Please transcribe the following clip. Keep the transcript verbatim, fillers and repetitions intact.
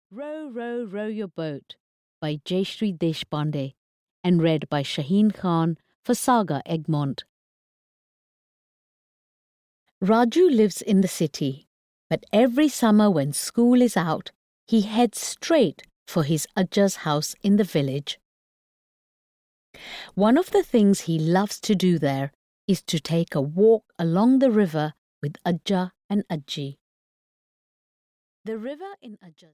Row, Row, Row Your Boat by Jayshree Deshpande and read by Shaheen Khan for Saga Egmont. Raju lives in the city, but every summer when school is out, he heads straight for his Ajja's house in the village. One of the things he loves to do there is to take a walk along the river with Ajja and Ajji. The river in Ajja's